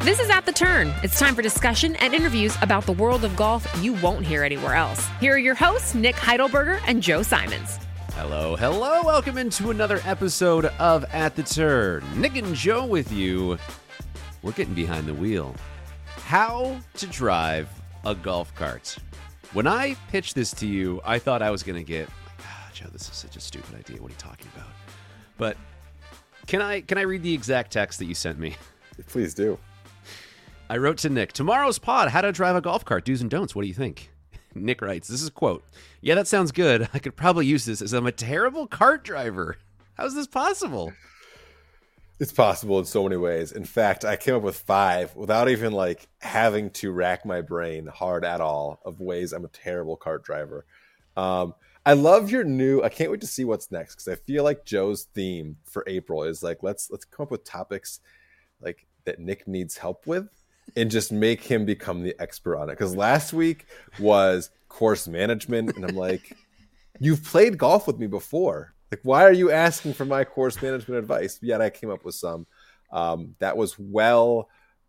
This is At the Turn. It's time for discussion and interviews about the world of golf you won't hear anywhere else. Here are your hosts, Nick Heidelberger and Joe Simons. Hello. Welcome into another episode of At the Turn. Nick and Joe with you. We're getting behind the wheel. How to drive a golf cart. When I pitched this to you, I thought I was going to get, Joe, this is such a stupid idea. What are you talking about? But can I read the exact text that you sent me? Please do. I wrote to Nick, tomorrow's pod, how to drive a golf cart, do's and don'ts. What do you think? Nick writes, this is a quote. Yeah, that sounds good. I could probably use this as I'm a terrible cart driver. How is this possible? It's possible in so many ways. In fact, I came up with 5 without even having to rack my brain hard at all of ways I'm a terrible cart driver. I love your new, I can't wait to see what's next because I feel like Joe's theme for April is let's come up with topics that Nick needs help with and just make him become the expert on it. Because last week was course management and I'm like, you've played golf with me before. Why are you asking for my course management advice? Yet I came up with some that was well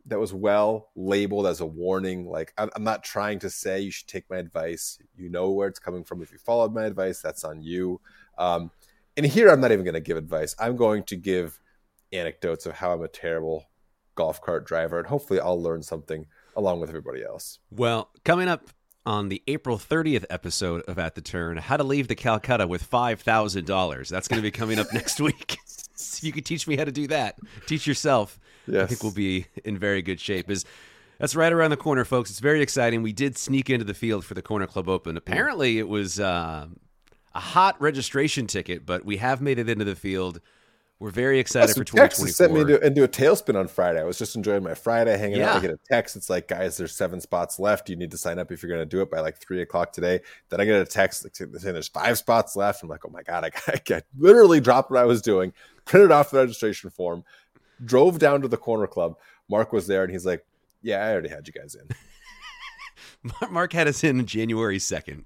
labeled as a warning. I'm not trying to say you should take my advice. You know where it's coming from. If you followed my advice, that's on you. And here I'm not even going to give advice. I'm going to give anecdotes of how I'm a terrible golf cart driver, and hopefully I'll learn something along with everybody else. Well, coming up on the April 30th episode of At the Turn, how to leave the Calcutta with $5,000. That's going to be coming up next week. So you can teach me how to do that. Teach yourself. Yes. I think we'll be in very good shape. That's right around the corner, folks. It's very exciting. We did sneak into the field for the Corner Club Open. Apparently, it was a hot registration ticket, but we have made it into the field. We're very excited for 2024. Texas sent me into a tailspin on Friday. I was just enjoying my Friday, hanging out. I get a text. It's like, guys, there's 7 spots left. You need to sign up if you're going to do it by 3 o'clock today. Then I get a text saying there's 5 spots left. I'm like, oh my God, I literally dropped what I was doing, printed off the registration form, drove down to the Corner Club. Mark was there and he's like, yeah, I already had you guys in. Mark had us in January 2nd.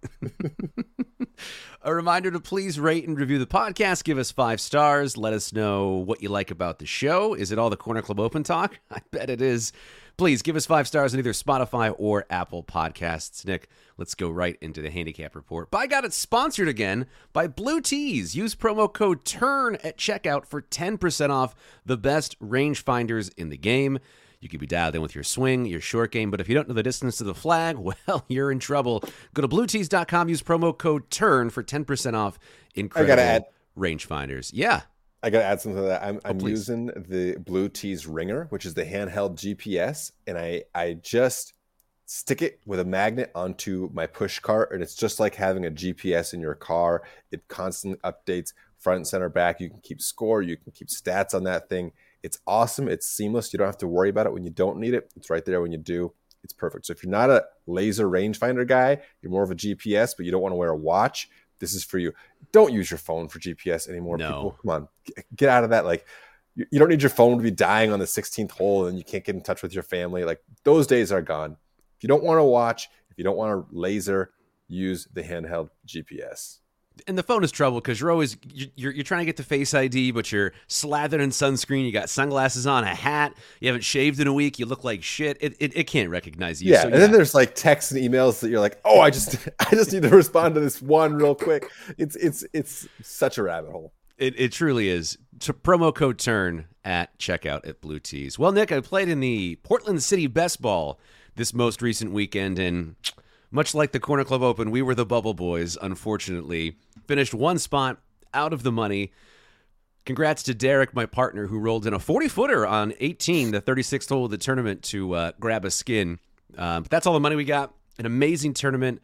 A reminder to please rate and review the podcast. Give us 5 stars. Let us know what you like about the show. Is it all the Corner Club Open talk? I bet it is. Please give us 5 stars on either Spotify or Apple Podcasts. Nick, let's go right into the handicap report. By God, it's sponsored again by Blue Tees. Use promo code TURN at checkout for 10% off the best rangefinders in the game. You could be dialed in with your swing, your short game, but if you don't know the distance to the flag, well, you're in trouble. Go to BlueTees.com, use promo code TURN for 10% off incredible rangefinders. Yeah. I got to add something to that. I'm using the Blue Tees Ringer, which is the handheld GPS, and I just stick it with a magnet onto my push cart, and it's just like having a GPS in your car. It constantly updates front, center, back. You can keep score. You can keep stats on that thing. It's awesome. It's seamless. You don't have to worry about it when you don't need it. It's right there when you do. It's perfect. So if you're not a laser rangefinder guy, you're more of a GPS, but you don't want to wear a watch, this is for you. Don't use your phone for GPS anymore. No. People, come on, get out of that. You don't need your phone to be dying on the 16th hole and you can't get in touch with your family. Those days are gone. If you don't want to watch, if you don't want to laser, use the handheld GPS. And the phone is trouble because you're trying to get the Face ID, but you're slathered in sunscreen. You got sunglasses on, a hat. You haven't shaved in a week. You look like shit. It can't recognize you. Yeah, and then there's texts and emails that you're like, oh, I just need to respond to this one real quick. It's such a rabbit hole. It truly is. Promo code TURN at checkout at Blue Tees. Well, Nick, I played in the Portland City Best Ball this most recent weekend, and much like the Corner Club Open, we were the Bubble Boys, unfortunately. Finished 1 spot out of the money. Congrats to Derek, my partner, who rolled in a 40-footer on 18, the 36th hole of the tournament, to grab a skin. But that's all the money we got. An amazing tournament.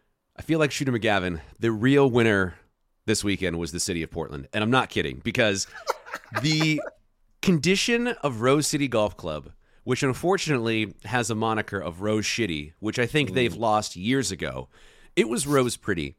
I feel like Shooter McGavin, the real winner this weekend was the city of Portland. And I'm not kidding, because the condition of Rose City Golf Club, which unfortunately has a moniker of Rose Shitty, which I think they've lost years ago, it was Rose Pretty.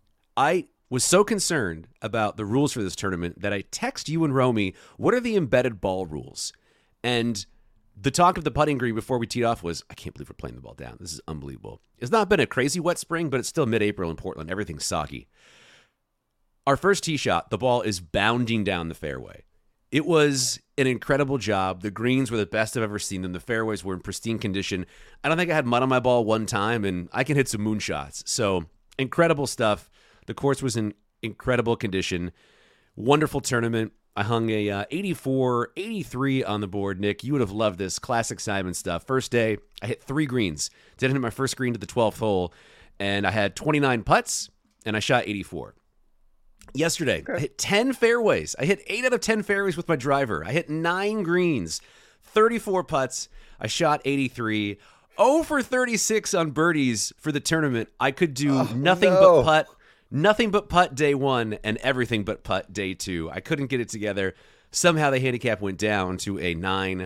I was so concerned about the rules for this tournament that I text you and Romy, what are the embedded ball rules? And the talk of the putting green before we teed off was, I can't believe we're playing the ball down. This is unbelievable. It's not been a crazy wet spring, but it's still mid-April in Portland. Everything's soggy. Our first tee shot, the ball is bounding down the fairway. It was an incredible job. The greens were the best I've ever seen them. The fairways were in pristine condition. I don't think I had mud on my ball one time, and I can hit some moonshots. So incredible stuff. The course was in incredible condition. Wonderful tournament. I hung a 84, 83 on the board. Nick, you would have loved this. Classic Simon stuff. First day, I hit 3 greens. Didn't hit my first green to the 12th hole, and I had 29 putts, and I shot 84. Yesterday, I hit 10 fairways. I hit 8 out of 10 fairways with my driver. I hit 9 greens, 34 putts. I shot 83. 0 for 36 on birdies for the tournament. I could do nothing but putt day 1 and everything but putt day 2. I couldn't get it together. Somehow the handicap went down to a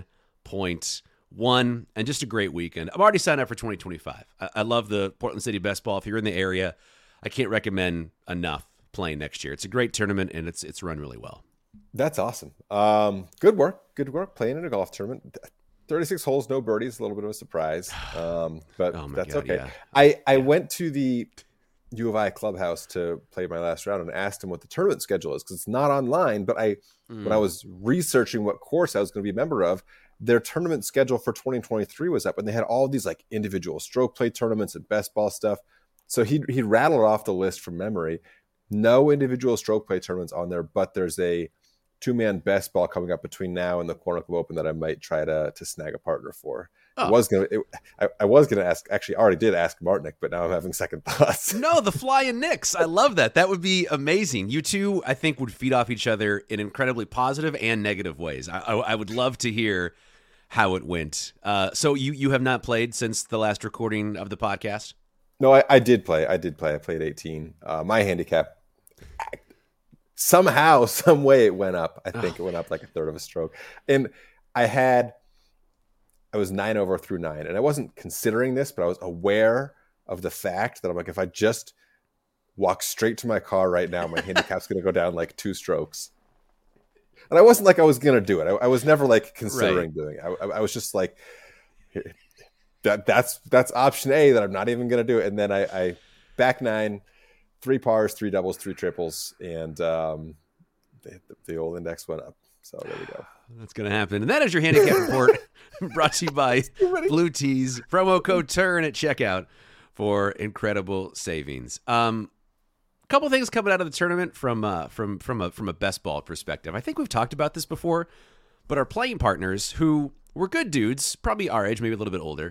9.1, and just a great weekend. I'm already signed up for 2025. I love the Portland City Best Ball. If you're in the area, I can't recommend enough playing next year. It's a great tournament, and it's run really well. That's awesome. Good work playing in a golf tournament. 36 holes, no birdies, a little bit of a surprise, but that's God, okay. Yeah. I went to the U of I clubhouse to play my last round and asked him what the tournament schedule is, because it's not online. But when I was researching what course I was going to be a member of, their tournament schedule for 2023 was up, and they had all these like individual stroke play tournaments and best ball stuff. So he rattled off the list from memory. No individual stroke play tournaments on there, but there's a 2-man best ball coming up between now and the Corner Club Open that I might try to snag a partner for. I was gonna ask. Actually, I already did ask Martinick, but now I'm having second thoughts. No, the Flying Nicks. I love that. That would be amazing. You two, I think, would feed off each other in incredibly positive and negative ways. I would love to hear how it went. So you have not played since the last recording of the podcast? No, I did play. I played 18. My handicap, somehow, some way, it went up. I think it went up like a third of a stroke. And I was 9 over through 9. And I wasn't considering this, but I was aware of the fact that I'm like, if I just walk straight to my car right now, my handicap's going to go down like 2 strokes. And I wasn't like I was going to do it. I was never like considering doing it. I was just like, that's option A, that I'm not even going to do it. And then I back 9, 3 pars, 3 doubles, 3 triples, and the old index went up. So there we go. That's going to happen. And that is your handicap report, brought to you by Blue Tees. Promo code TURN at checkout for incredible savings. Couple things coming out of the tournament from a best ball perspective. I think we've talked about this before, but our playing partners, who were good dudes, probably our age, maybe a little bit older,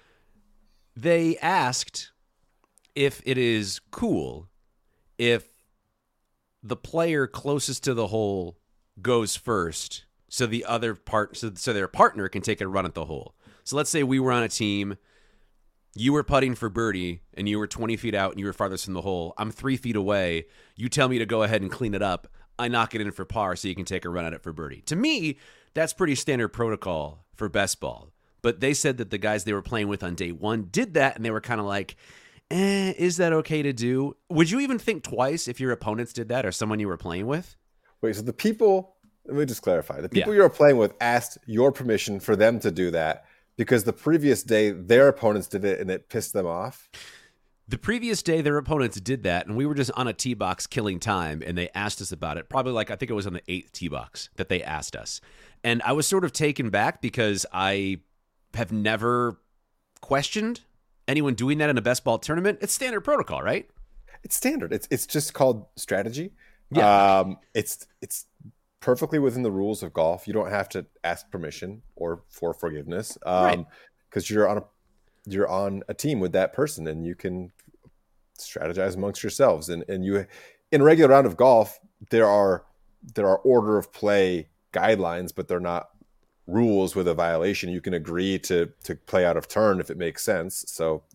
they asked if it is cool if the player closest to the hole goes first, so the other so their partner can take a run at the hole. So let's say we were on a team, you were putting for birdie, and you were 20 feet out, and you were farthest from the hole. I'm 3 feet away. You tell me to go ahead and clean it up. I knock it in for par so you can take a run at it for birdie. To me, that's pretty standard protocol for best ball. But they said that the guys they were playing with on day 1 did that, and they were kind of like, is that okay to do? Would you even think twice if your opponents did that or someone you were playing with? Wait, so the people, let me just clarify. The people you were playing with asked your permission for them to do that because the previous day their opponents did it and it pissed them off? The previous day their opponents did that, and we were just on a tee box killing time, and they asked us about it. Probably I think it was on the 8th tee box that they asked us. And I was sort of taken back because I have never questioned anyone doing that in a best ball tournament. It's standard protocol, right? It's standard. It's just called strategy. Yeah. It's perfectly within the rules of golf. You don't have to ask permission or for forgiveness, because you're on a team with that person, and you can strategize amongst yourselves. And you, in a regular round of golf, there are order of play guidelines, but they're not rules with a violation. You can agree to play out of turn if it makes sense. So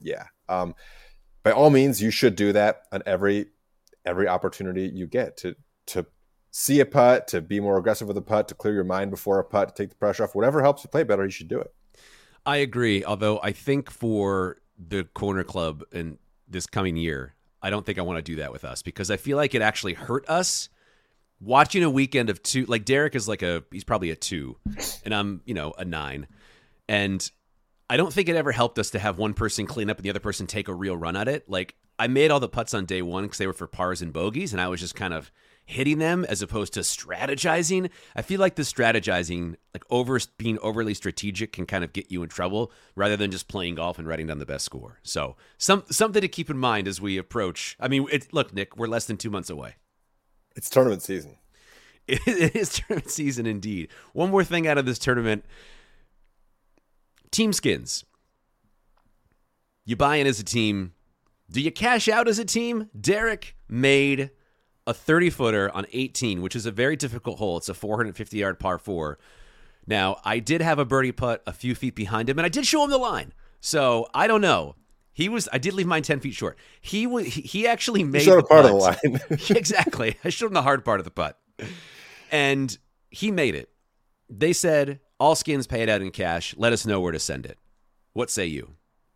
by all means, you should do that on every opportunity you get to see a putt, to be more aggressive with a putt, to clear your mind before a putt, to take the pressure off. Whatever helps you play better, you should do it. I agree. Although I think for the Corner Club in this coming year, I don't think I want to do that with us, because I feel like it actually hurt us watching a weekend of 2. Like Derek is he's probably a 2, and I'm, a 9. And I don't think it ever helped us to have one person clean up and the other person take a real run at it. Like, I made all the putts on day 1 because they were for pars and bogeys, and I was just kind of hitting them as opposed to strategizing. I feel like the strategizing, like being overly strategic, can kind of get you in trouble rather than just playing golf and writing down the best score. So something to keep in mind as we approach. I mean, look, Nick, we're less than 2 months away. It's tournament season. It is tournament season indeed. One more thing out of this tournament. Team skins. You buy in as a team. Do you cash out as a team? Derek made a 30-footer on 18, which is a very difficult hole. It's a 450-yard par 4. Now, I did have a birdie putt a few feet behind him, and I did show him the line. So, I don't know. I did leave mine 10 feet short. He actually made the part putt. of the line. Exactly. I showed him the hard part of the putt. And he made it. They said, all skins pay it out in cash. Let us know where to send it. What say you?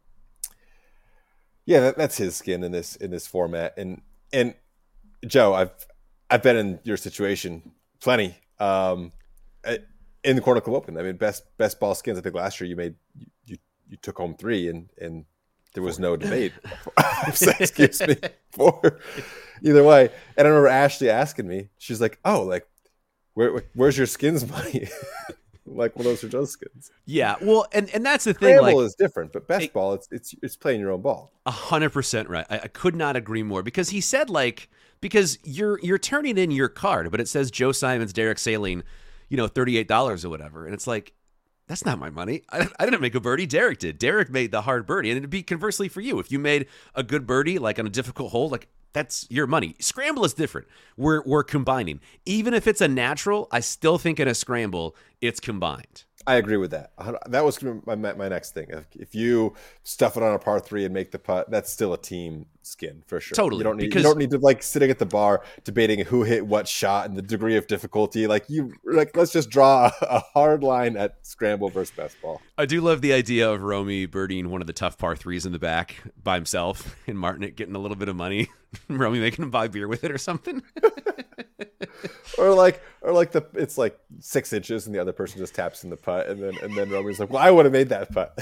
Yeah, that's his skin in this format. And Joe, I've been in your situation plenty. In the Corner Club Open, I mean, best ball skins. I think last year you took home 3, and there was no debate. Excuse me. 4. Either way, and I remember Ashley asking me. She's like, "Oh, like, where's your skins money?" Like, well, those are those skins. Yeah, well, and that's the thing. Scramble is different, but best ball, it's playing your own ball. 100% right. I could not agree more, because he said, like, because you're turning in your card, but it says Joe Simons, Derek Saling, $38 or whatever, and it's like, that's not my money. I didn't make a birdie. Derek did. Derek made the hard birdie, and it'd be conversely for you. If you made a good birdie, like on a difficult hole, like, that's your money. Scramble is different. We're combining. Even if it's a natural, I still think in a scramble, it's combined. I agree with that. That was my next thing. If you stuff it on a par 3 and make the putt, that's still a team skin for sure. Totally. You don't need to like sitting at the bar debating who hit what shot and the degree of difficulty. Let's just draw a hard line at scramble versus best ball. I do love the idea of Romy birdieing one of the tough par 3s in the back by himself and Martinet getting a little bit of money. Romy making him buy beer with it or something. It's like 6 inches and the other person just taps in the putt, and then Romy's like, well, I would have made that putt.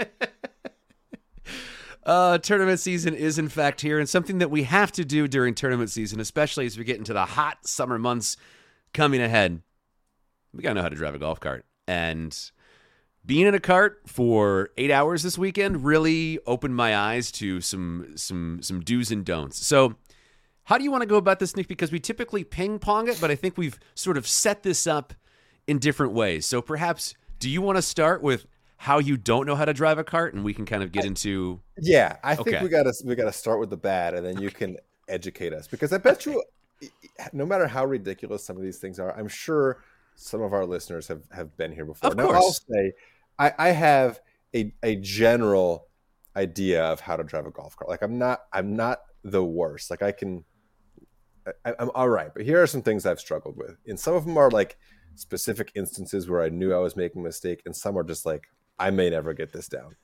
Tournament season is in fact here, and something that we have to do during tournament season, especially as we get into the hot summer months coming ahead, we gotta know how to drive a golf cart. And being in a cart for 8 hours this weekend really opened my eyes to some do's and don'ts. So how do you want to go about this, Nick? Because we typically ping pong it, but I think we've sort of set this up in different ways. So perhaps, do you want to start with how you don't know how to drive a cart, and we can kind of get into? Yeah, I think we gotta start with the bad, and then you can educate us, because I bet you, no matter how ridiculous some of these things are, I'm sure some of our listeners have been here before. Of course. I'll say I have a general idea of how to drive a golf cart. Like, I'm not the worst. Like, I'm all right, but here are some things I've struggled with. And some of them are like specific instances where I knew I was making a mistake, and some are just like, I may never get this down.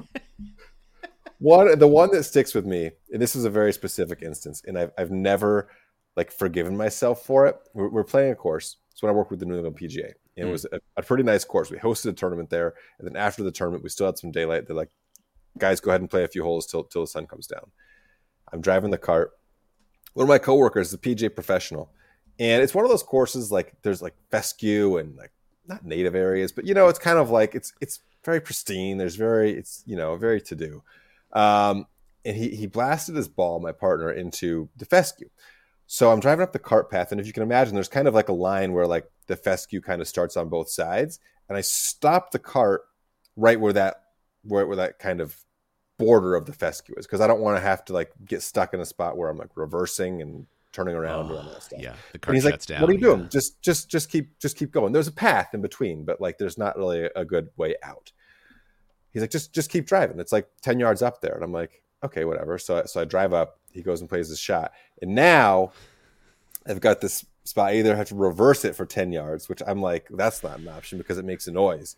The one that sticks with me, and this is a very specific instance, and I've never like forgiven myself for it. We're playing a course. It's when I worked with the New England PGA, and it was a pretty nice course. We hosted a tournament there, and then after the tournament, we still had some daylight. They're like, guys, go ahead and play a few holes till the sun comes down. I'm driving the cart. One of my coworkers is a PGA professional, and it's one of those courses, like, there's like fescue and like not native areas, but it's kind of like it's very pristine. It's very to do. And he blasted his ball, my partner, into the fescue. So I'm driving up the cart path, and if you can imagine, there's kind of like a line where like the fescue kind of starts on both sides, and I stopped the cart right where that kind of border of the fescue is, because I don't want to have to like get stuck in a spot where I'm like reversing and turning around and all that stuff. Yeah, the cart shuts down. What are you doing? Just keep going. There's a path in between, but like there's not really a good way out. He's like, just keep driving. It's like 10 yards up there, and I'm like, okay, whatever. So I drive up. He goes and plays his shot, and now I've got this spot. I either have to reverse it for 10 yards, which I'm like, that's not an option because it makes a noise.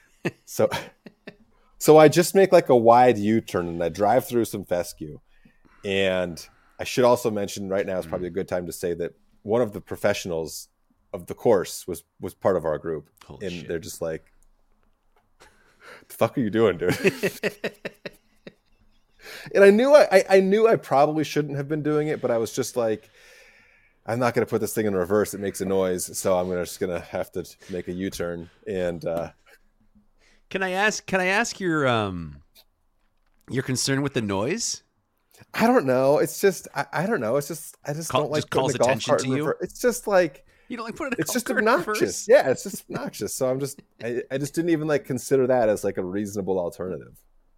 So I just make like a wide U-turn, and I drive through some fescue. And I should also mention right now is probably a good time to say that one of the professionals of the course was part of our group. Holy and shit. They're just like, the fuck are you doing, dude? And I knew I probably shouldn't have been doing it, but I was just like, I'm not going to put this thing in reverse. It makes a noise. So I'm just going to have to make a U-turn. And Can I ask your concern with the noise? I don't know. It's just, I don't know. It's just, I just don't like putting the golf cart in reverse. It's just like, you don't like putting it's just obnoxious. Yeah, it's just obnoxious. So I just didn't even like consider that as like a reasonable alternative.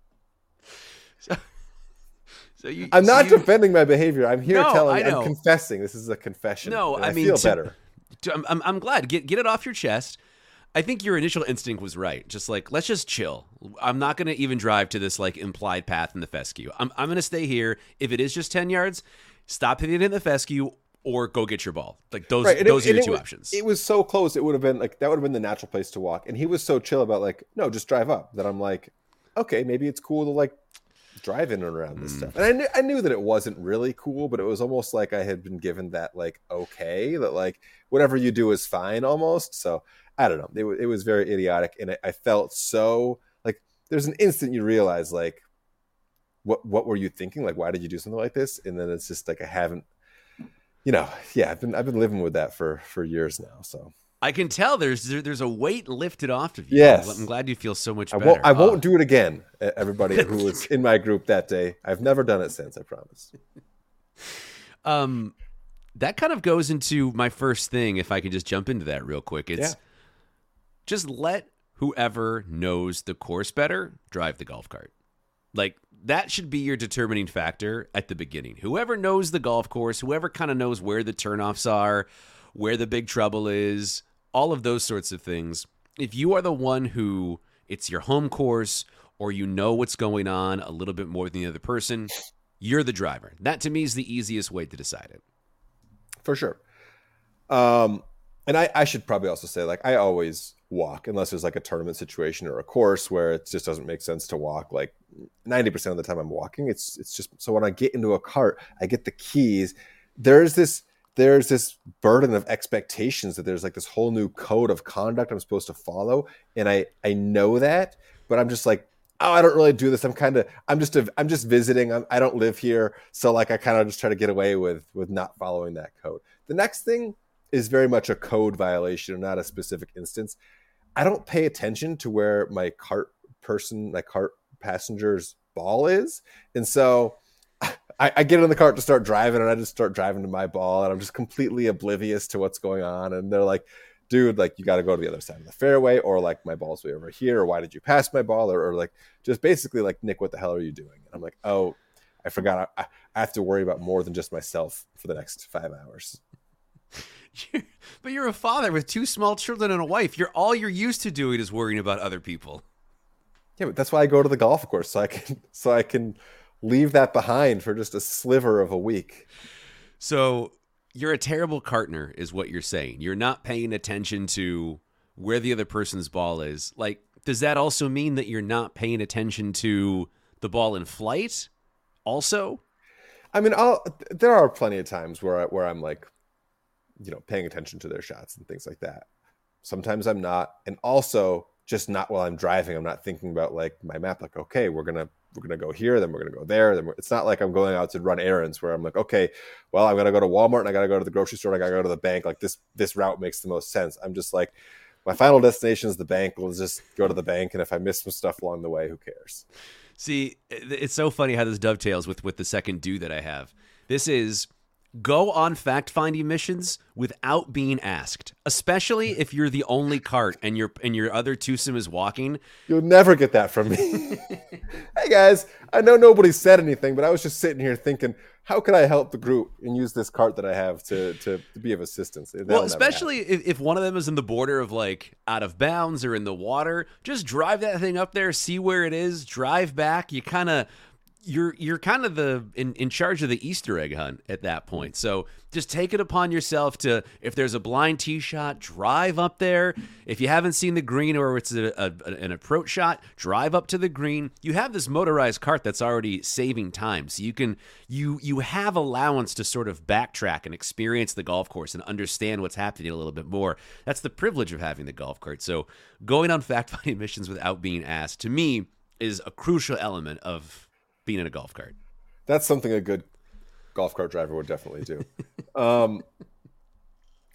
I'm not defending my behavior. I'm here I'm confessing. This is a confession. No, I mean, feel better. I'm glad. Get it off your chest. I think your initial instinct was right. Just like, let's just chill. I'm not going to even drive to this like implied path in the fescue. I'm going to stay here. If it is just 10 yards, stop hitting it in the fescue or go get your ball. Like those are your two options. It was so close. It would have been like, that would have been the natural place to walk. And he was so chill about like, no, just drive up, that I'm like, okay, maybe it's cool to like drive in and around this stuff. And I knew that it wasn't really cool, but it was almost like I had been given that like, okay, that like whatever you do is fine almost. So I don't know. It was very idiotic. And I felt so like there's an instant you realize like, what were you thinking? Like, why did you do something like this? And then it's just like, I haven't, I've been living with that for years now. So I can tell there's a weight lifted off of you. Yes. I'm glad you feel so much better. I won't do it again. Everybody who was in my group that day, I've never done it since, I promise. That kind of goes into my first thing. If I can just jump into that real quick, it's just let whoever knows the course better drive the golf cart. Like that should be your determining factor at the beginning. Whoever knows the golf course, whoever kind of knows where the turnoffs are, where the big trouble is, all of those sorts of things. If you are the one who it's your home course or you know what's going on a little bit more than the other person, you're the driver. That to me is the easiest way to decide it. For sure. And I should probably also say, like, I always walk unless there's like a tournament situation or a course where it just doesn't make sense to walk. Like 90% of the time I'm walking. It's just, so when I get into a cart, I get the keys. There's this burden of expectations that there's like this whole new code of conduct I'm supposed to follow. And I know that, but I'm just like, oh, I don't really do this. I'm just visiting. I don't live here. So like, I kind of just try to get away with not following that code. The next thing is very much a code violation, not a specific instance. I don't pay attention to where my cart passenger's ball is. And so I get in the cart to start driving and I just start driving to my ball and I'm just completely oblivious to what's going on. And they're like, dude, like you got to go to the other side of the fairway, or like my ball's way over here, or why did you pass my ball? Or like, just basically like, Nick, what the hell are you doing? And I'm like, oh, I forgot. I have to worry about more than just myself for the next 5 hours. But you're a father with 2 small children and a wife. All you're used to doing is worrying about other people. Yeah, but that's why I go to the golf course, so I can leave that behind for just a sliver of a week. So you're a terrible cartner is what you're saying. You're not paying attention to where the other person's ball is. Like, does that also mean that you're not paying attention to the ball in flight also? I mean, there are plenty of times where I'm like, paying attention to their shots and things like that. Sometimes I'm not. And also just not while I'm driving. I'm not thinking about like my map, like, okay, we're going to go here, then we're going to go there. It's not like I'm going out to run errands where I'm like, okay, well, I'm going to go to Walmart and I got to go to the grocery store. And I got to go to the bank. Like this route makes the most sense. I'm just like, my final destination is the bank. We'll just go to the bank. And if I miss some stuff along the way, who cares? See, it's so funny how this dovetails with the second do that I have. This is go on fact-finding missions without being asked, especially if you're the only cart and your other twosome is walking. You'll never get that from me. Hey, guys, I know nobody said anything, but I was just sitting here thinking, how can I help the group and use this cart that I have to be of assistance? That'll well, especially if one of them is in the border of like out of bounds or in the water, just drive that thing up there, see where it is, drive back. You're kind of in charge of the Easter egg hunt at that point. So just take it upon yourself to, if there's a blind tee shot, drive up there. If you haven't seen the green or it's an approach shot, drive up to the green. You have this motorized cart that's already saving time. So you have allowance to sort of backtrack and experience the golf course and understand what's happening a little bit more. That's the privilege of having the golf cart. So going on fact-finding missions without being asked, to me, is a crucial element of being in a golf cart. That's something a good golf cart driver would definitely do.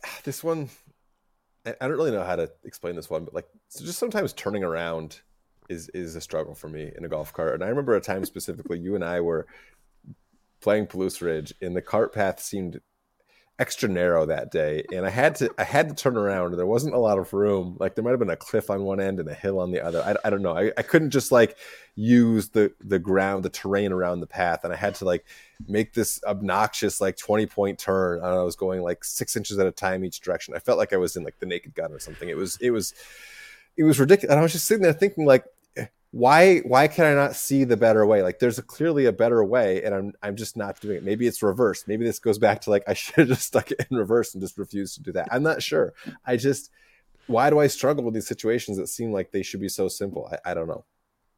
this one, I don't really know how to explain this one, but like, so just sometimes turning around is a struggle for me in a golf cart. And I remember a time specifically, you and I were playing Palouse Ridge, and the cart path seemed extra narrow that day, and I had to turn around. There wasn't a lot of room. Like there might have been a cliff on one end and a hill on the other. I don't know. I couldn't just like use the ground, the terrain around the path, and I had to like make this obnoxious like 20-point turn. I don't know, I was going like 6 inches at a time each direction. I felt like I was in like the Naked Gun or something. It was ridiculous. And I was just sitting there thinking like, why can I not see the better way? Like there's clearly a better way, and I'm just not doing it. Maybe it's reversed. Maybe this goes back to like I should have just stuck it in reverse and just refused to do that. I'm not sure. Why do I struggle with these situations that seem like they should be so simple? I don't know.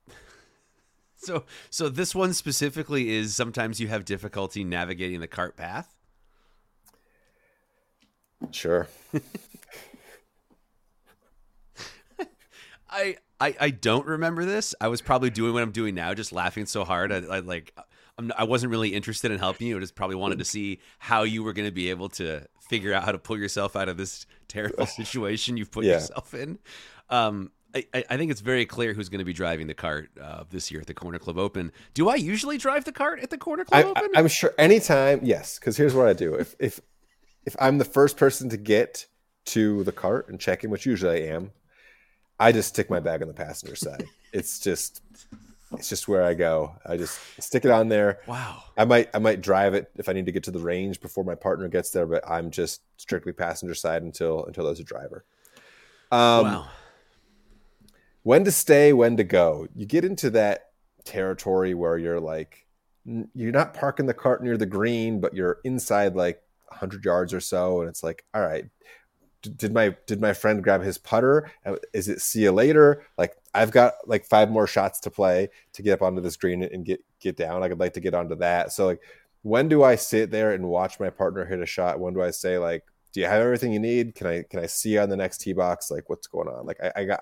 So this one specifically is sometimes you have difficulty navigating the cart path. Sure. I don't remember this. I was probably doing what I'm doing now, just laughing so hard. I wasn't really interested in helping you. I just probably wanted to see how you were going to be able to figure out how to pull yourself out of this terrible situation you've put yourself in. I think it's very clear who's going to be driving the cart this year at the Corner Club Open. Do I usually drive the cart at the Corner Club Open? I'm sure anytime, yes, because here's what I do. If I'm the first person to get to the cart and check in, which usually I am, I just stick my bag on the passenger side. It's just where I go. I just stick it on there. Wow. I might drive it if I need to get to the range before my partner gets there, but I'm just strictly passenger side until there's a driver. Wow. When to stay, when to go. You get into that territory where you're like, you're not parking the cart near the green, but you're inside like 100 yards or so, and it's like, all right, did my friend grab his putter? Is it see you later? Like I've got like 5 more shots to play to get up onto this green and get down. Like I'd like to get onto that. So like, when do I sit there and watch my partner hit a shot? When do I say like, do you have everything you need? Can I see you on the next tee box? Like what's going on? Like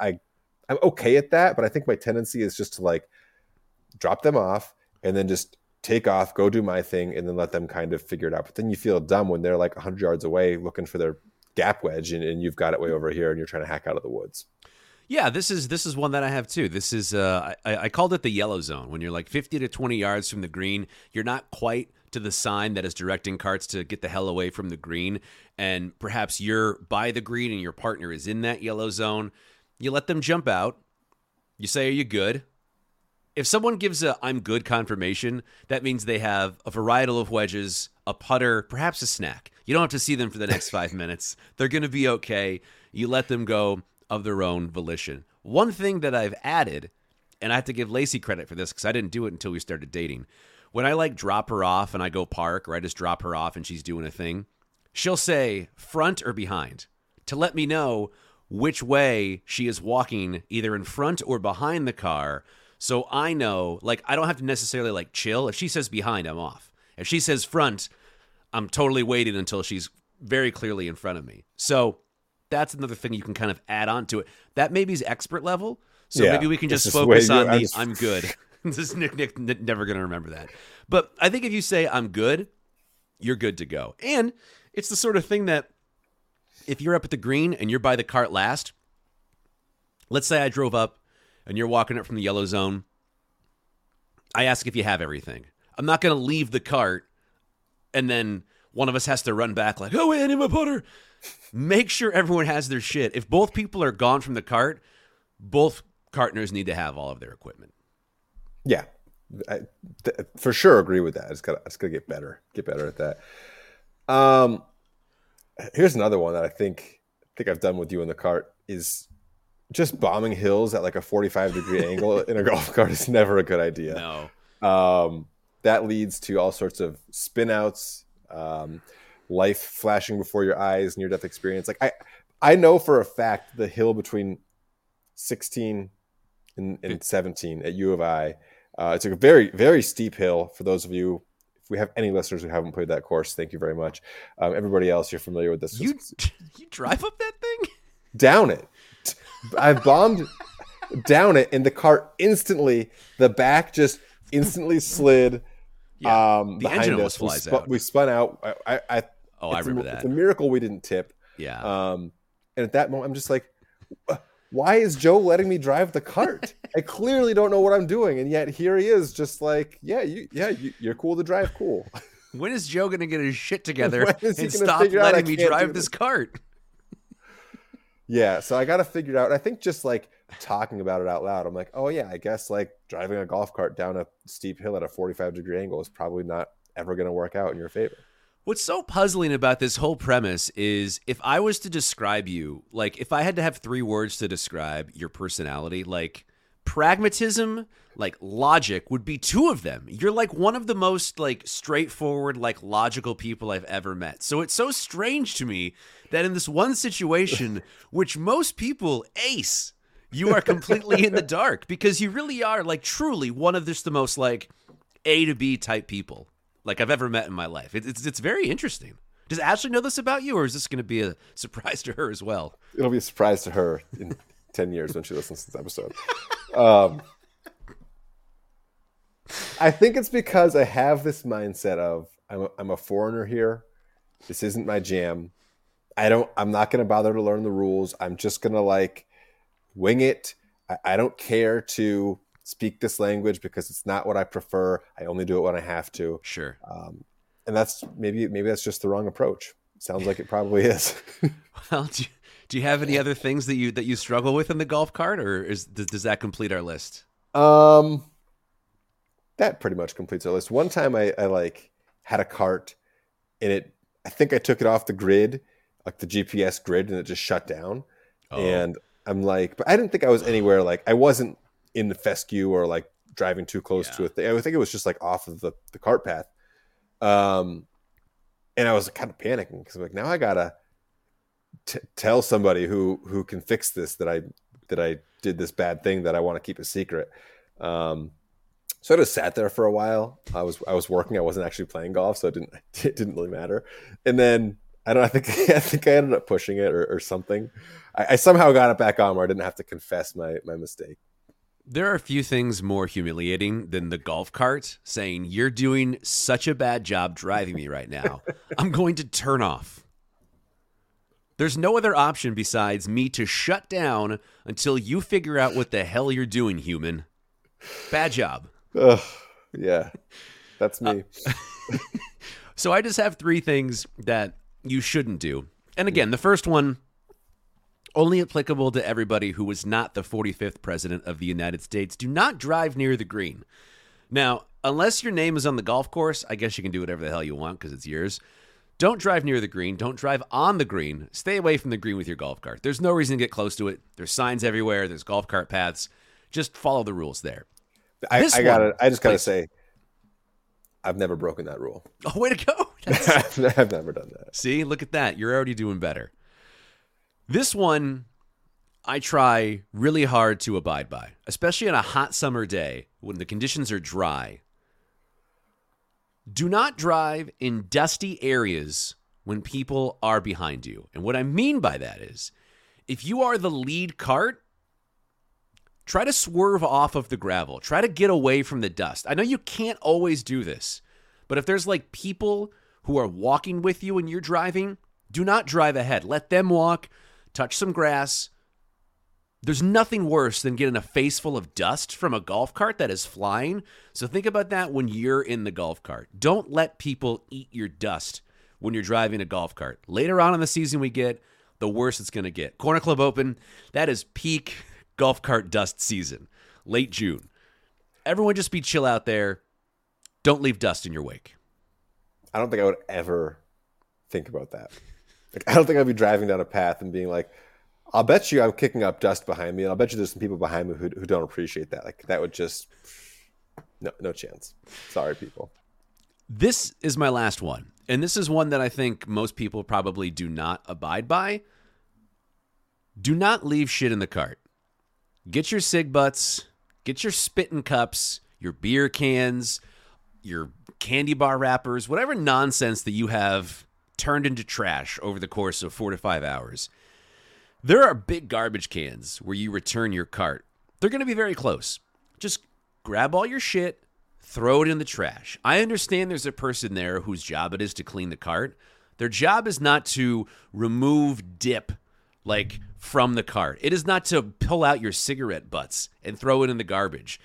I'm okay at that, but I think my tendency is just to like drop them off and then just take off, go do my thing, and then let them kind of figure it out. But then you feel dumb when they're like 100 yards away looking for their gap wedge and you've got it way over here and you're trying to hack out of the woods. Yeah, this is one that I have too. This is I called it the yellow zone. When you're like 50 to 20 yards from the green, you're not quite to the sign that is directing carts to get the hell away from the green, and perhaps you're by the green and your partner is in that yellow zone. You let them jump out. You say, "Are you good?" If someone gives a "I'm good" confirmation, that means they have a varietal of wedges, a putter, perhaps a snack. You don't have to see them for the next 5 minutes. They're going to be okay. You let them go of their own volition. One thing that I've added, and I have to give Lacey credit for this because I didn't do it until we started dating. When I like drop her off and I go park, or I just drop her off and she's doing a thing, she'll say front or behind to let me know which way she is walking, either in front or behind the car. So I know, like, I don't have to necessarily like chill. If she says behind, I'm off. If she says front, I'm totally waiting until she's very clearly in front of me. So that's another thing you can kind of add on to it. That maybe is expert level. So maybe we can just focus on the I'm good. This Nick never going to remember that. But I think if you say I'm good, you're good to go. And it's the sort of thing that if you're up at the green and you're by the cart last, let's say I drove up and you're walking up from the yellow zone. I ask if you have everything. I'm not going to leave the cart and then one of us has to run back like, oh, wait, I need my putter. Make sure everyone has their shit. If both people are gone from the cart, both partners need to have all of their equipment. Yeah, for sure agree with that. I just gotta get better at that. Here's another one that I think I've done with you in the cart is just bombing hills at like a 45-degree angle in a golf cart is never a good idea. No. That leads to all sorts of spin outs, life flashing before your eyes, near-death experience. Like I know for a fact the hill between 16 and 17 at U of I, it's a very, very steep hill for those of you. If we have any listeners who haven't played that course, thank you very much. Everybody else, you're familiar with this. You drive up that thing? Down it. I've bombed down it, and the cart instantly, the back just instantly slid. Yeah, the engine almost flies out. We spun out. I remember that. It's a miracle we didn't tip. Yeah. And at that moment, I'm just like, why is Joe letting me drive the cart? I clearly don't know what I'm doing, and yet here he is, just like, you're cool to drive, cool. When is Joe going to get his shit together and stop letting me drive this cart? Yeah, so I got to figure it out. I think just like talking about it out loud, I'm like, oh yeah, I guess like driving a golf cart down a steep hill at a 45-degree angle is probably not ever going to work out in your favor. What's so puzzling about this whole premise is if I was to describe you, like if I had to have 3 words to describe your personality, like pragmatism, like logic would be 2 of them. You're like one of the most like straightforward, like logical people I've ever met. So it's so strange to me that in this one situation, which most people ace, you are completely in the dark because you really are like truly one of just the most like A to B type people like I've ever met in my life. It's very interesting. Does Ashley know this about you, or is this going to be a surprise to her as well? It'll be a surprise to her in 10 years when she listens to this episode. I think it's because I have this mindset of I'm a foreigner here. This isn't my jam. I'm not going to bother to learn the rules. I'm just going to like wing it. I don't care to speak this language because it's not what I prefer. I only do it when I have to. Sure. And that's maybe that's just the wrong approach. Sounds like it probably is. Well, do you have any other things that you struggle with in the golf cart, or does that complete our list? That pretty much completes our list. One time I like had a cart and I think I took it off the grid, like the GPS grid, and it just shut down. Oh. And I'm like, but I didn't think I was anywhere, like I wasn't in the fescue or like driving too close to a thing. I think it was just like off of the cart path. And I was kind of panicking because I'm like, now I gotta tell somebody who can fix this that I did this bad thing that I want to keep a secret. So I just sat there for a while. I was working. I wasn't actually playing golf, so it didn't really matter. And then I think I ended up pushing it or something. I somehow got it back on where I didn't have to confess my mistake. There are a few things more humiliating than the golf cart saying, "You're doing such a bad job driving me right now. I'm going to turn off." There's no other option besides me to shut down until you figure out what the hell you're doing, human. Bad job. Yeah, that's me. So I just have 3 things that you shouldn't do. And again, the first one, only applicable to everybody who was not the 45th president of the United States. Do not drive near the green. Now, unless your name is on the golf course, I guess you can do whatever the hell you want because it's yours. Don't drive near the green. Don't drive on the green. Stay away from the green with your golf cart. There's no reason to get close to it. There's signs everywhere. There's golf cart paths. Just follow the rules there. I just gotta say, I've never broken that rule. Oh, way to go. I've never done that. See, look at that. You're already doing better. This one, I try really hard to abide by, especially on a hot summer day when the conditions are dry. Do not drive in dusty areas when people are behind you. And what I mean by that is, if you are the lead cart, try to swerve off of the gravel. Try to get away from the dust. I know you can't always do this, but if there's like people who are walking with you when you're driving, do not drive ahead. Let them walk, touch some grass. There's nothing worse than getting a face full of dust from a golf cart that is flying. So think about that when you're in the golf cart. Don't let people eat your dust when you're driving a golf cart. Later on in the season we get, the worse it's going to get. Corner Club Open, that is peak golf cart dust season. Late June. Everyone just be chill out there. Don't leave dust in your wake. I don't think I would ever think about that. Like, I don't think I'd be driving down a path and being like, I'll bet you I'm kicking up dust behind me, and I'll bet you there's some people behind me who don't appreciate that. Like, that would just, no chance. Sorry, people. This is my last one, and this is one that I think most people probably do not abide by. Do not leave shit in the cart. Get your cig butts, get your spitting cups, your beer cans, your candy bar wrappers, whatever nonsense that you have turned into trash over the course of 4 to 5 hours. There are big garbage cans where you return your cart. They're going to be very close. Just grab all your shit, throw it in the trash. I understand there's a person there whose job it is to clean the cart. Their job is not to remove dip like from the cart. It is not to pull out your cigarette butts and throw it in the garbage.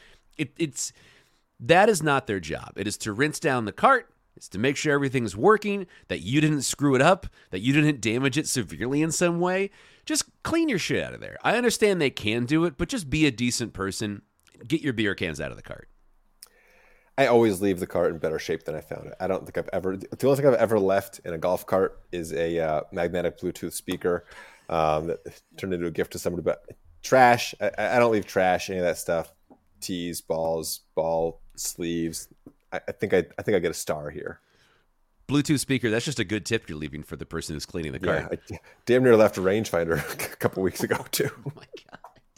That is not their job. It is to rinse down the cart. It's to make sure everything's working, that you didn't screw it up, that you didn't damage it severely in some way. Just clean your shit out of there. I understand they can do it, but just be a decent person. Get your beer cans out of the cart. I always leave the cart in better shape than I found it. I don't think I've ever. The only thing I've ever left in a golf cart is a magnetic Bluetooth speaker that turned into a gift to somebody. But trash, I don't leave trash, any of that stuff. Tees, balls, ball sleeves. I think I get a star here. Bluetooth speaker. That's just a good tip you're leaving for the person who's cleaning the cart. Yeah, I damn near left a rangefinder a couple weeks ago too. Oh my god.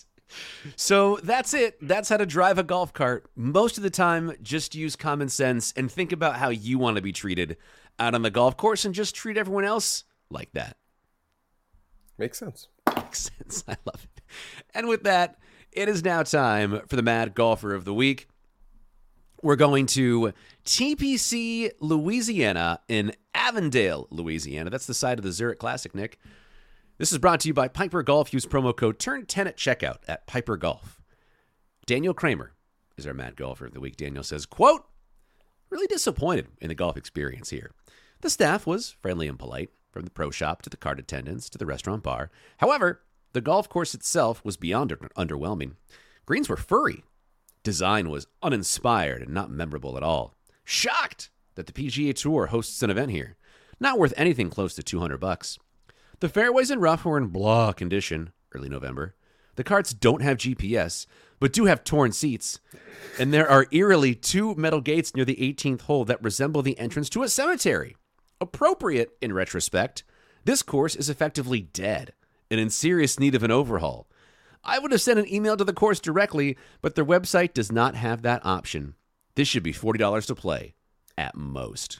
So that's it. That's how to drive a golf cart. Most of the time, just use common sense and think about how you want to be treated out on the golf course and just treat everyone else like that. Makes sense. Makes sense. I love it. And with that, it is now time for the Mad Golfer of the Week. We're going to TPC, Louisiana in Avondale, Louisiana. That's the site of the Zurich Classic, Nick. This is brought to you by Piper Golf. Use promo code TURN10 at checkout at Piper Golf. Daniel Kramer is our Mad Golfer of the Week. Daniel says, quote, really disappointed in the golf experience here. The staff was friendly and polite, from the pro shop to the cart attendants to the restaurant bar. However, the golf course itself was beyond underwhelming. Greens were furry. Design was uninspired and not memorable at all. Shocked that the PGA Tour hosts an event here. Not worth anything close to $200. The fairways and rough were in blah condition, early November. The carts don't have GPS, but do have torn seats. And there are eerily 2 metal gates near the 18th hole that resemble the entrance to a cemetery. Appropriate in retrospect, this course is effectively dead and in serious need of an overhaul. I would have sent an email to the course directly, but their website does not have that option. This should be $40 to play, at most.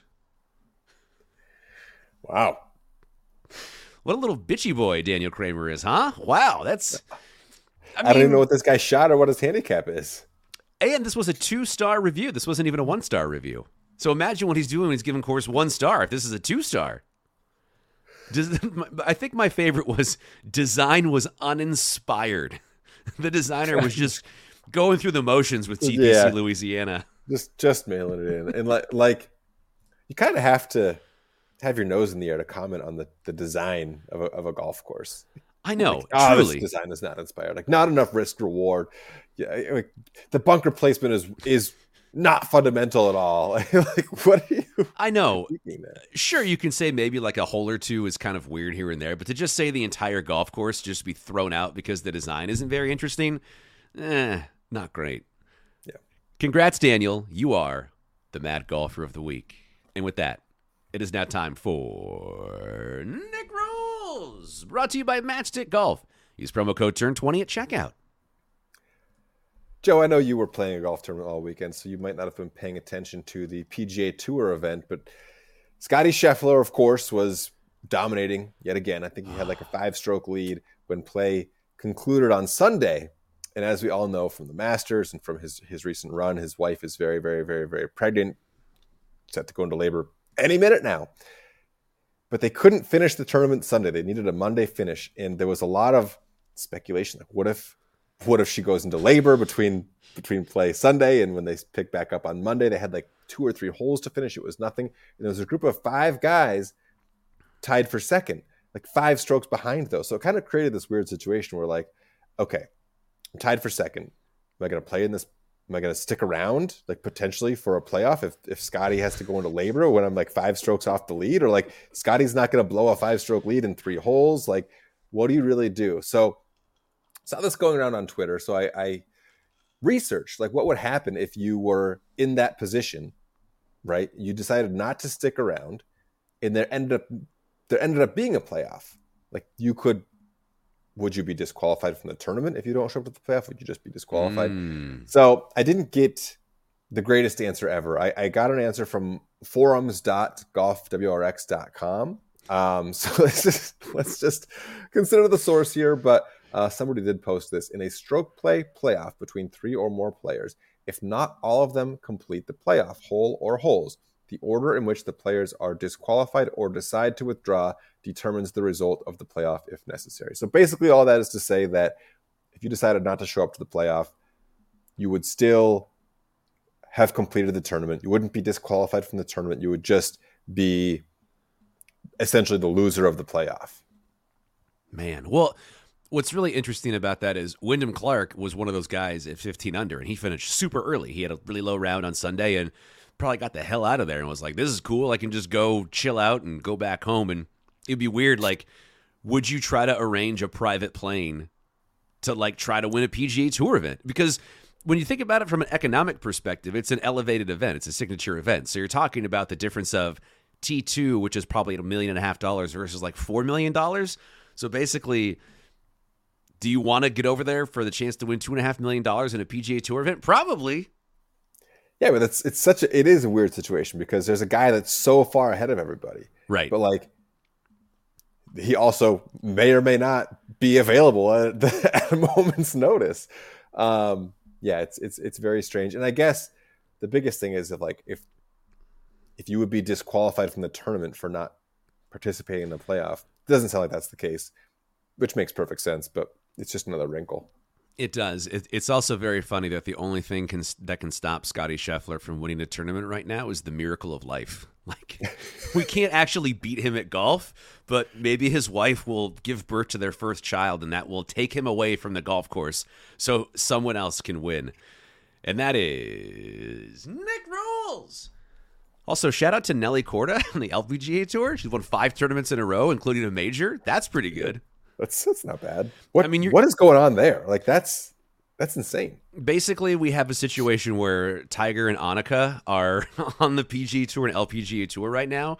Wow. What a little bitchy boy Daniel Kramer is, huh? Wow, that's... I don't even know what this guy shot or what his handicap is. And this was a 2-star review. This wasn't even a 1-star review. So imagine what he's doing when he's giving course 1 star if this is a 2-star. I think my favorite was design was uninspired. The designer was just going through the motions with TPC Louisiana. Just mailing it in. And like you kind of have to have your nose in the air to comment on the design of a golf course. I know, like, truly. This design is not inspired. Like, not enough risk reward. Yeah, like, the bunker placement is not fundamental at all. Like, what are you? I know. Sure, you can say maybe like a hole or two is kind of weird here and there, but to just say the entire golf course just be thrown out because the design isn't very interesting, not great. Yeah. Congrats, Daniel. You are the Mad Golfer of the Week. And with that, it is now time for Nick Rules, brought to you by Matchstick Golf. Use promo code TURN20 at checkout. Joe, I know you were playing a golf tournament all weekend, so you might not have been paying attention to the PGA Tour event, but Scottie Scheffler, of course, was dominating yet again. I think he had like a 5-stroke lead when play concluded on Sunday. And as we all know from the Masters and from his recent run, his wife is very, very, very, very pregnant, set to go into labor any minute now. But they couldn't finish the tournament Sunday. They needed a Monday finish. And there was a lot of speculation. Like, what if she goes into labor between play Sunday and when they pick back up on Monday? They had like 2 or 3 holes to finish. It was nothing. And there was a group of 5 guys tied for second, like 5 strokes behind those. So it kind of created this weird situation where like, okay, I'm tied for second. Am I going to play in this? Am I going to stick around, like potentially for a playoff if Scottie has to go into labor when I'm like 5 strokes off the lead, or like Scottie's not going to blow a 5-stroke lead in 3 holes? Like, what do you really do? So saw this going around on Twitter. So I researched like what would happen if you were in that position, right? You decided not to stick around, and there ended up being a playoff. Like, would you be disqualified from the tournament if you don't show up to the playoff? Would you just be disqualified? So I didn't get the greatest answer ever. I got an answer from forums.golfwrx.com. So let's just consider the source here. But somebody did post this: in a stroke play playoff between 3 or more players, if not all of them complete the playoff hole or holes, The order in which the players are disqualified or decide to withdraw determines the result of the playoff if necessary. So basically all that is to say that if you decided not to show up to the playoff, you would still have completed the tournament. You wouldn't be disqualified from the tournament. You would just be essentially the loser of the playoff. Man, well, what's really interesting about that is Wyndham Clark was one of those guys at 15 under, and he finished super early. He had a really low round on Sunday and probably got the hell out of there and was like, this is cool. I can just go chill out and go back home. And it'd be weird. Like, would you try to arrange a private plane to like try to win a PGA Tour event? Because when you think about it from an economic perspective, it's an elevated event. It's a signature event. So you're talking about the difference of T2, which is probably $1.5 million versus like $4 million. So basically, do you want to get over there for the chance to win $2.5 million in a PGA Tour event? Probably. Yeah, but it is a weird situation because there's a guy that's so far ahead of everybody. Right. But like, he also may or may not be available at a moment's notice. Yeah, it's very strange. And I guess the biggest thing is if you would be disqualified from the tournament for not participating in the playoff, it doesn't sound like that's the case, which makes perfect sense, but it's just another wrinkle. It does. It's also very funny that the only thing that can stop Scottie Scheffler from winning the tournament right now is the miracle of life. Like, we can't actually beat him at golf, but maybe his wife will give birth to their first child, and that will take him away from the golf course so someone else can win. And that is Nick Rolls. Also, shout out to Nelly Korda on the LPGA Tour. She's won 5 tournaments in a row, including a major. That's pretty good. That's not bad. What is going on there? Like, that's insane. Basically, we have a situation where Tiger and Annika are on the PGA Tour and LPGA Tour right now.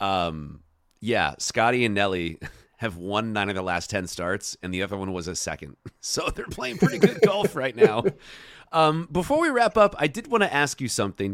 Yeah, Scotty and Nelly have won 9 of the last 10 starts, and the other one was a second. So they're playing pretty good golf right now. Before we wrap up, I did want to ask you something.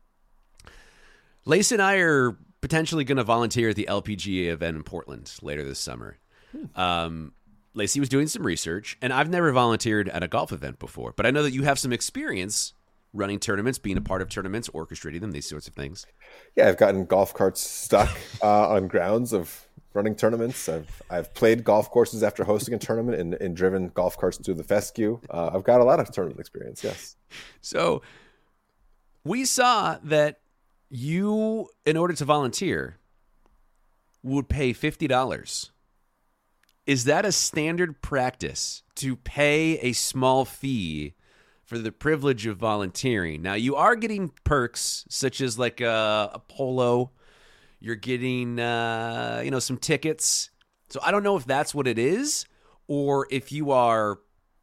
Lace and I are potentially going to volunteer at the LPGA event in Portland later this summer. Lacey was doing some research, and I've never volunteered at a golf event before, but I know that you have some experience running tournaments, being a part of tournaments, orchestrating them, these sorts of things. Yeah, I've gotten golf carts stuck on grounds of running tournaments. I've played golf courses after hosting a tournament and driven golf carts through the fescue. I've got a lot of tournament experience, yes. So we saw that you, in order to volunteer, would pay $50. Is that a standard practice to pay a small fee for the privilege of volunteering? Now, you are getting perks such as like a polo. You're getting, some tickets. So I don't know if that's what it is or if you are.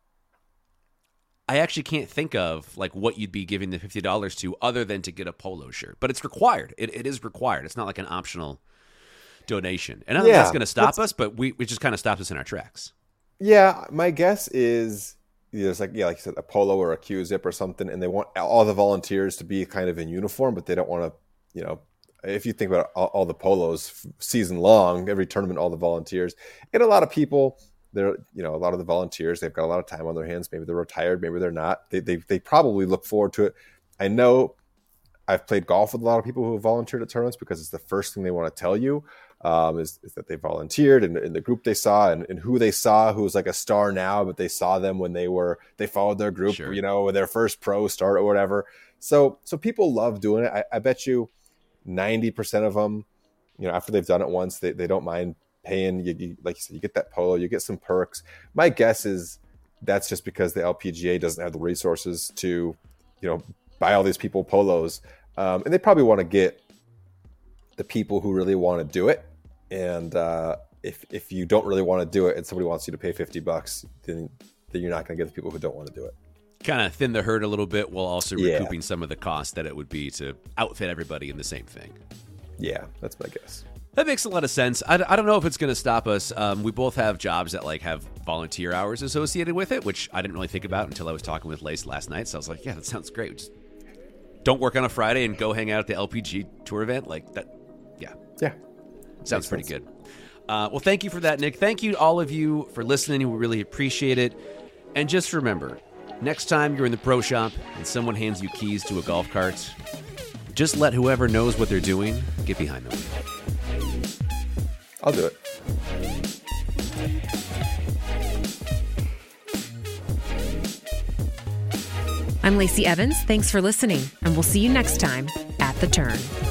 I actually can't think of like what you'd be giving the $50 to other than to get a polo shirt. But it's required. It is required. It's not like an optional donation. And I don't think that's going to stop us, but we just kind of stopped us in our tracks. Yeah, my guess is there's like you said, a polo or a Q-zip or something, and they want all the volunteers to be kind of in uniform, but they don't want to, if you think about all the polos season long, every tournament, all the volunteers, and a lot of people, they're, a lot of the volunteers, they've got a lot of time on their hands. Maybe they're retired, maybe they're not. They probably look forward to it. I know I've played golf with a lot of people who have volunteered at tournaments because it's the first thing they want to tell you. Is that they volunteered and in the group they saw and who they saw, who was like a star now, but they saw them when they followed their group, sure, with their first pro start or whatever. So people love doing it. I bet you 90% of them, after they've done it once, they don't mind paying. You, like you said, you get that polo, you get some perks. My guess is that's just because the LPGA doesn't have the resources to, buy all these people polos. And they probably want to get the people who really want to do it. And if you don't really want to do it and somebody wants you to pay $50, then you're not going to get the people who don't want to do it. Kind of thin the herd a little bit while also recouping some of the cost that it would be to outfit everybody in the same thing. Yeah, that's my guess. That makes a lot of sense. I don't know if it's going to stop us. We both have jobs that have volunteer hours associated with it, which I didn't really think about until I was talking with Lace last night. So I was like, yeah, that sounds great. Just don't work on a Friday and go hang out at the LPG tour event like that. Yeah. Sounds pretty good. Well, thank you for that, Nick. Thank you, all of you, for listening. We really appreciate it. And just remember, next time you're in the pro shop and someone hands you keys to a golf cart, just let whoever knows what they're doing get behind the wheel. I'll do it. I'm Lacey Evans. Thanks for listening, and we'll see you next time at The Turn.